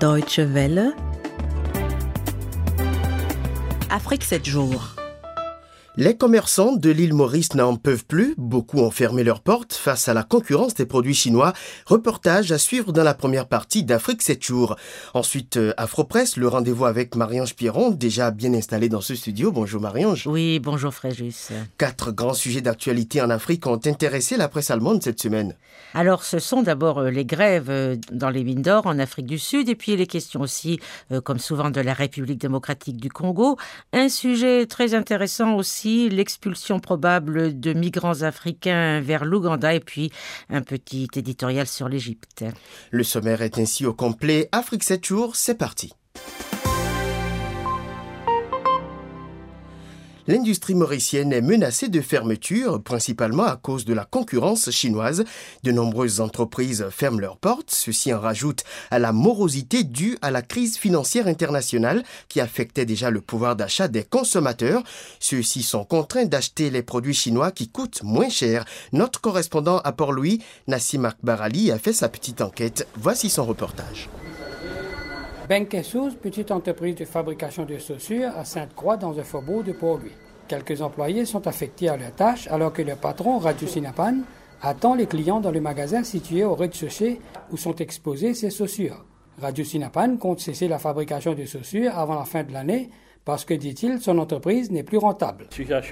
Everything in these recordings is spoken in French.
Deutsche Welle. Afrique 7 jours. Les commerçants de l'île Maurice n'en peuvent plus. Beaucoup ont fermé leurs portes face à la concurrence des produits chinois. Reportage à suivre dans la première partie d'Afrique 7 jours. Ensuite, Afropresse, le rendez-vous avec Marie-Ange Pierron, déjà bien installée dans ce studio. Bonjour Marie-Ange. Oui, bonjour Fréjus. 4 grands sujets d'actualité en Afrique ont intéressé la presse allemande cette semaine. Alors, ce sont d'abord les grèves dans les mines d'or en Afrique du Sud et puis les questions aussi, comme souvent, de la République démocratique du Congo. Un sujet très intéressant aussi, l'expulsion probable de migrants africains vers l'Ouganda et puis un petit éditorial sur l'Égypte. Le sommaire est ainsi au complet. Afrique 7 jours, c'est parti. L'industrie mauricienne est menacée de fermeture, principalement à cause de la concurrence chinoise. De nombreuses entreprises ferment leurs portes. Ceci en rajoute à la morosité due à la crise financière internationale qui affectait déjà le pouvoir d'achat des consommateurs. Ceux-ci sont contraints d'acheter les produits chinois qui coûtent moins cher. Notre correspondant à Port-Louis, Nassim Akbar Ali, a fait sa petite enquête. Voici son reportage. Benkessouz, petite entreprise de fabrication de chaussures à Sainte-Croix dans un faubourg de Port-Louis. Quelques employés sont affectés à leurs tâches alors que le patron, Raju Sinapan, attend les clients dans le magasin situé au rez-de-chaussée où sont exposées ces chaussures. Raju Sinapan compte cesser la fabrication de chaussures avant la fin de l'année parce que, dit-il, son entreprise n'est plus rentable.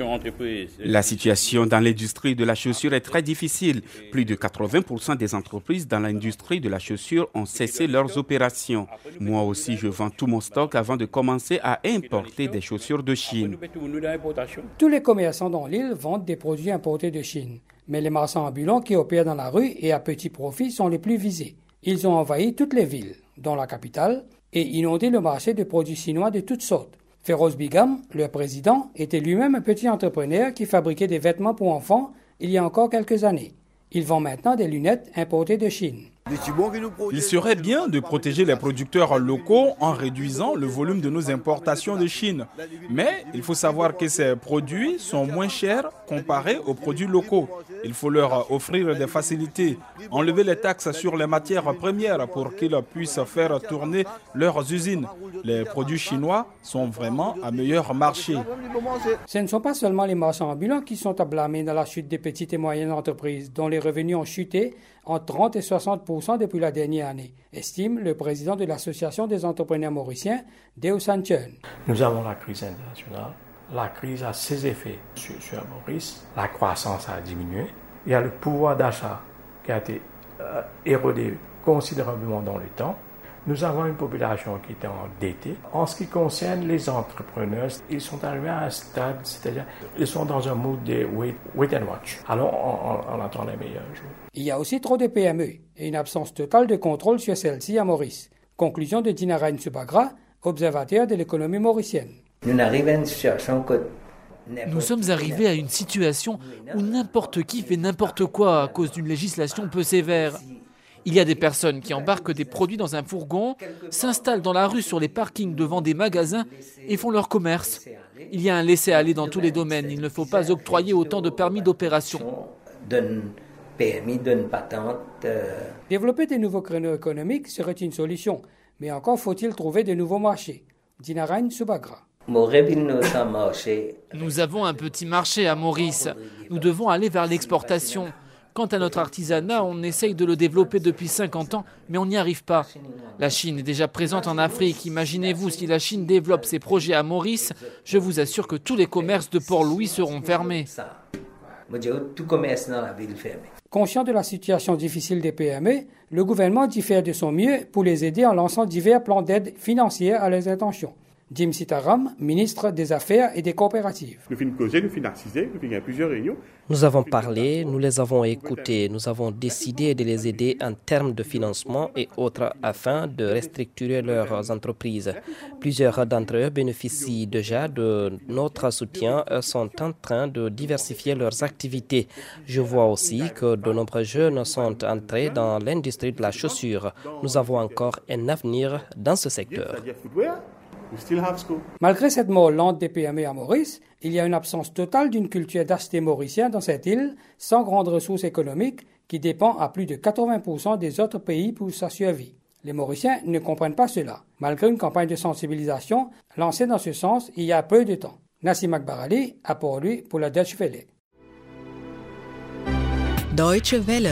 La situation dans l'industrie de la chaussure est très difficile. Plus de 80% des entreprises dans l'industrie de la chaussure ont cessé leurs opérations. Moi aussi, je vends tout mon stock avant de commencer à importer des chaussures de Chine. Tous les commerçants dans l'île vendent des produits importés de Chine. Mais les marchands ambulants qui opèrent dans la rue et à petit profit sont les plus visés. Ils ont envahi toutes les villes, dont la capitale, et inondé le marché de produits chinois de toutes sortes. Feroz Bigam, le président, était lui-même un petit entrepreneur qui fabriquait des vêtements pour enfants il y a encore quelques années. Il vend maintenant des lunettes importées de Chine. Il serait bien de protéger les producteurs locaux en réduisant le volume de nos importations de Chine. Mais il faut savoir que ces produits sont moins chers comparés aux produits locaux. Il faut leur offrir des facilités, enlever les taxes sur les matières premières pour qu'ils puissent faire tourner leurs usines. Les produits chinois sont vraiment à meilleur marché. Ce ne sont pas seulement les marchands ambulants qui sont à blâmer dans la chute des petites et moyennes entreprises dont les revenus ont chuté entre 30 et 60% depuis la dernière année, estime le président de l'Association des entrepreneurs mauriciens, Deo Sanchun. Nous avons la crise internationale. La crise a ses effets sur Maurice. La croissance a diminué. Il y a le pouvoir d'achat qui a été érodé considérablement dans le temps. Nous avons une population qui est endettée. En ce qui concerne les entrepreneurs, ils sont arrivés à un stade, c'est-à-dire ils sont dans un mood de wait and watch. Alors on attend les meilleurs jours. Il y a aussi trop de PME et une absence totale de contrôle sur celles-ci à Maurice. Conclusion de Dinarain Subagra, observateur de l'économie mauricienne. Nous sommes arrivés à une situation où n'importe qui fait n'importe quoi à cause d'une législation peu sévère. Il y a des personnes qui embarquent des produits dans un fourgon, s'installent dans la rue sur les parkings devant des magasins et font leur commerce. Il y a un laisser-aller dans tous les domaines. Il ne faut pas octroyer autant de permis d'opération. Développer de nouveaux créneaux économiques serait une solution, mais encore faut-il trouver de nouveaux marchés. Dinarain Subagra. Nous avons un petit marché à Maurice. Nous devons aller vers l'exportation. Quant à notre artisanat, on essaye de le développer depuis 50 ans, mais on n'y arrive pas. La Chine est déjà présente en Afrique. Imaginez-vous si la Chine développe ses projets à Maurice, je vous assure que tous les commerces de Port-Louis seront fermés. Conscient de la situation difficile des PME, le gouvernement dit faire de son mieux pour les aider en lançant divers plans d'aide financière à leurs intentions. Jim Sitaram, ministre des Affaires et des Coopératives. Nous avons parlé, nous les avons écoutés, nous avons décidé de les aider en termes de financement et autres afin de restructurer leurs entreprises. Plusieurs d'entre eux bénéficient déjà de notre soutien et sont en train de diversifier leurs activités. Je vois aussi que de nombreux jeunes sont entrés dans l'industrie de la chaussure. Nous avons encore un avenir dans ce secteur. Malgré cette mort lente des PME à Maurice, il y a une absence totale d'une culture d'acheter mauricien dans cette île, sans grandes ressources économiques, qui dépend à plus de 80% des autres pays pour sa survie. Les Mauriciens ne comprennent pas cela, malgré une campagne de sensibilisation lancée dans ce sens il y a peu de temps. Nassim Akbar Ali a pour lui pour la Deutsche Welle. Deutsche Welle.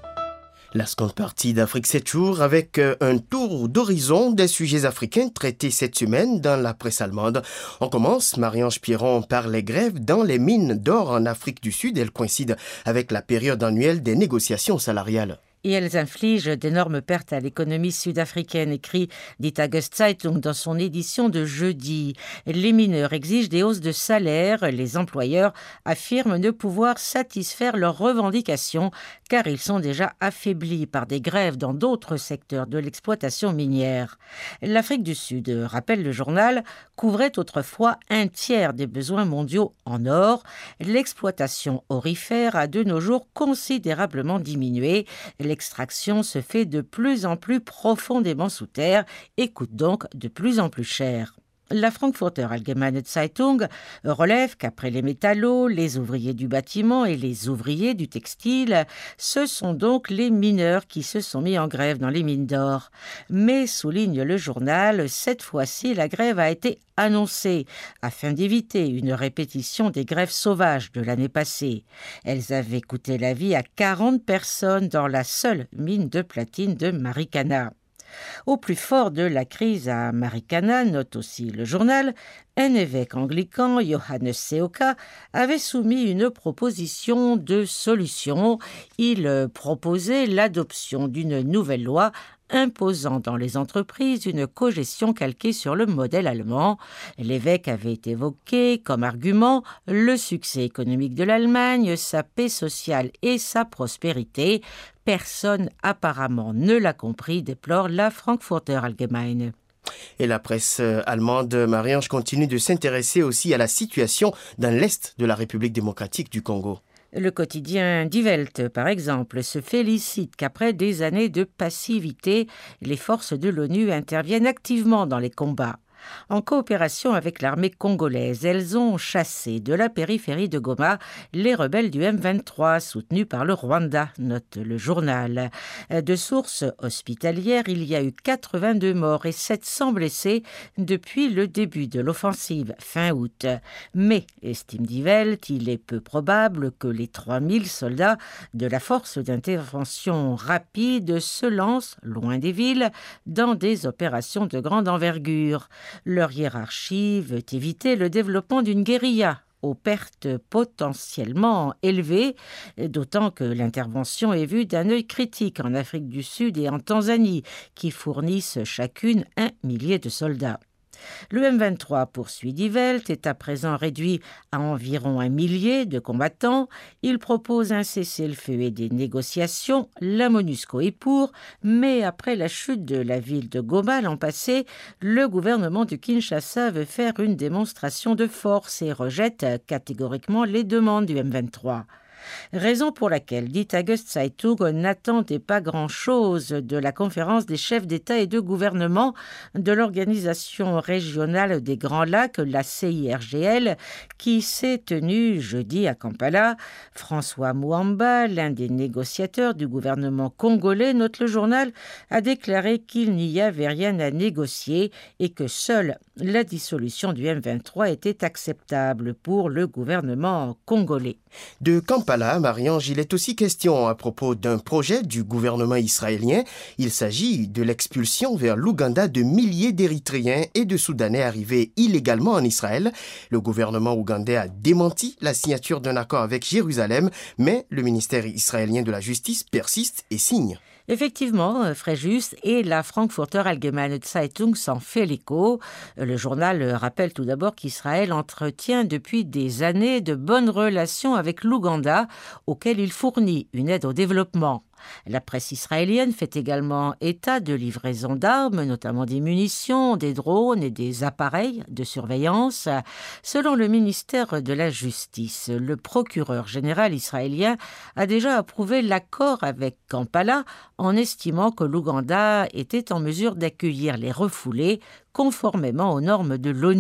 La seconde partie d'Afrique 7 jours avec un tour d'horizon des sujets africains traités cette semaine dans la presse allemande. On commence, Marie-Ange Pierron, par les grèves dans les mines d'or en Afrique du Sud. Elles coïncident avec la période annuelle des négociations salariales. Et elles infligent d'énormes pertes à l'économie sud-africaine, écrit Die Tageszeitung dans son édition de jeudi. Les mineurs exigent des hausses de salaire. Les employeurs affirment ne pouvoir satisfaire leurs revendications car ils sont déjà affaiblis par des grèves dans d'autres secteurs de l'exploitation minière. L'Afrique du Sud, rappelle le journal, couvrait autrefois un tiers des besoins mondiaux en or. L'exploitation aurifère a de nos jours considérablement diminué. L'extraction se fait de plus en plus profondément sous terre et coûte donc de plus en plus cher. La Frankfurter Allgemeine Zeitung relève qu'après les métallos, les ouvriers du bâtiment et les ouvriers du textile, ce sont donc les mineurs qui se sont mis en grève dans les mines d'or. Mais, souligne le journal, cette fois-ci, la grève a été annoncée afin d'éviter une répétition des grèves sauvages de l'année passée. Elles avaient coûté la vie à 40 personnes dans la seule mine de platine de Marikana. Au plus fort de la crise à Marikana, note aussi le journal, un évêque anglican, Johannes Seoka, avait soumis une proposition de solution. Il proposait l'adoption d'une nouvelle loi imposant dans les entreprises une cogestion calquée sur le modèle allemand. L'évêque avait évoqué comme argument le succès économique de l'Allemagne, sa paix sociale et sa prospérité. Personne apparemment ne l'a compris, déplore la Frankfurter Allgemeine. Et la presse allemande, Marie-Ange, continue de s'intéresser aussi à la situation dans l'Est de la République démocratique du Congo. Le quotidien Die Welt, par exemple, se félicite qu'après des années de passivité, les forces de l'ONU interviennent activement dans les combats. En coopération avec l'armée congolaise, elles ont chassé de la périphérie de Goma les rebelles du M23 soutenus par le Rwanda, note le journal. De sources hospitalières, il y a eu 82 morts et 700 blessés depuis le début de l'offensive fin août. Mais, estime Die Welt, il est peu probable que les 3000 soldats de la force d'intervention rapide se lancent, loin des villes, dans des opérations de grande envergure. Leur hiérarchie veut éviter le développement d'une guérilla aux pertes potentiellement élevées, d'autant que l'intervention est vue d'un œil critique en Afrique du Sud et en Tanzanie, qui fournissent chacune 1 millier de soldats. Le M23, poursuit Die Welt, est à présent réduit à environ 1 millier de combattants. Il propose un cessez-le-feu et des négociations. La MONUSCO est pour, mais après la chute de la ville de Goma l'an passé, le gouvernement de Kinshasa veut faire une démonstration de force et rejette catégoriquement les demandes du M23. Raison pour laquelle Die Tageszeitung n'attendait pas grand-chose de la conférence des chefs d'État et de gouvernement de l'Organisation régionale des Grands Lacs, la CIRGL, qui s'est tenue jeudi à Kampala. François Mouamba, l'un des négociateurs du gouvernement congolais, note le journal, a déclaré qu'il n'y avait rien à négocier et que seule la dissolution du M23 était acceptable pour le gouvernement congolais. De Kampala, Marie-Ange, il est aussi question à propos d'un projet du gouvernement israélien. Il s'agit de l'expulsion vers l'Ouganda de milliers d'Érythréens et de Soudanais arrivés illégalement en Israël. Le gouvernement ougandais a démenti la signature d'un accord avec Jérusalem, mais le ministère israélien de la Justice persiste et signe. Effectivement, Fréjus et la Frankfurter Allgemeine Zeitung s'en fait l'écho. Le journal rappelle tout d'abord qu'Israël entretient depuis des années de bonnes relations avec l'Ouganda, auquel il fournit une aide au développement. La presse israélienne fait également état de livraisons d'armes, notamment des munitions, des drones et des appareils de surveillance. Selon le ministère de la Justice, le procureur général israélien a déjà approuvé l'accord avec Kampala en estimant que l'Ouganda était en mesure d'accueillir les refoulés conformément aux normes de l'ONU.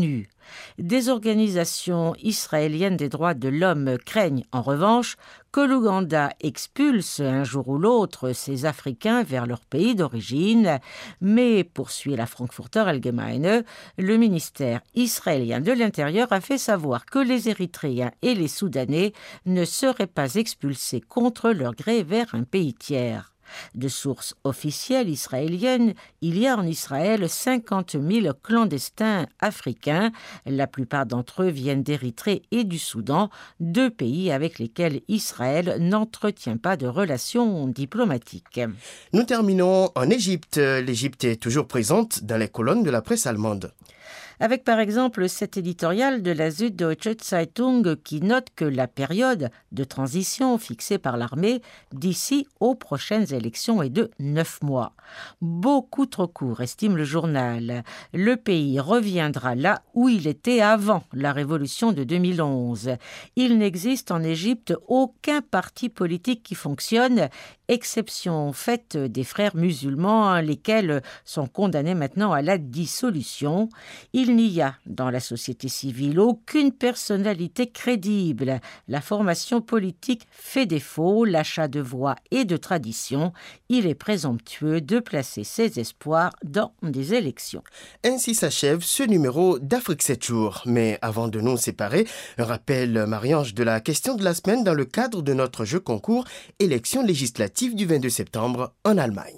Des organisations israéliennes des droits de l'homme craignent en revanche que l'Ouganda expulse un jour ou l'autre ces Africains vers leur pays d'origine. Mais, poursuit la Frankfurter Allgemeine, le ministère israélien de l'Intérieur a fait savoir que les Érythréens et les Soudanais ne seraient pas expulsés contre leur gré vers un pays tiers. De sources officielles israéliennes, il y a en Israël 50 000 clandestins africains. La plupart d'entre eux viennent d'Érythrée et du Soudan, deux pays avec lesquels Israël n'entretient pas de relations diplomatiques. Nous terminons en Égypte. L'Égypte est toujours présente dans les colonnes de la presse allemande. Avec par exemple cet éditorial de la Süddeutsche Zeitung qui note que la période de transition fixée par l'armée d'ici aux prochaines élections est de 9 mois. Beaucoup trop court, estime le journal. Le pays reviendra là où il était avant la révolution de 2011. Il n'existe en Égypte aucun parti politique qui fonctionne, exception faite des frères musulmans, lesquels sont condamnés maintenant à la dissolution. Il n'y a dans la société civile aucune personnalité crédible. La formation politique fait défaut, l'achat de voix et de tradition. Il est présomptueux de placer ses espoirs dans des élections. Ainsi s'achève ce numéro d'Afrique 7 jours. Mais avant de nous séparer, un rappel, Marie-Ange, de la question de la semaine dans le cadre de notre jeu concours élections législatives du 22 septembre en Allemagne.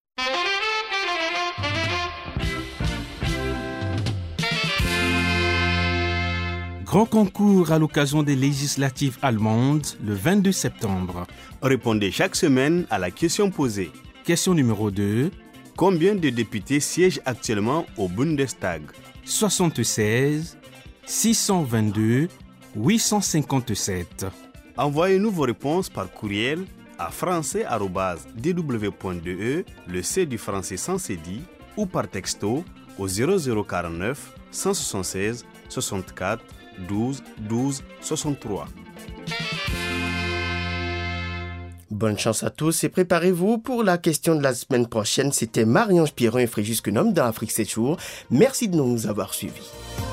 Grand concours à l'occasion des législatives allemandes le 22 septembre. Répondez chaque semaine à la question posée. Question numéro 2. Combien de députés siègent actuellement au Bundestag? 76, 622, 857. Envoyez-nous vos réponses par courriel à français@dw.de, le C du français sans cédille, ou par texto au 0049 176 64 12 12 63. Bonne chance à tous et préparez-vous pour la question de la semaine prochaine. C'était Marie-Ange Pierron et Fréjus Quenom dans Afrique 7 jours. Merci de nous avoir suivis.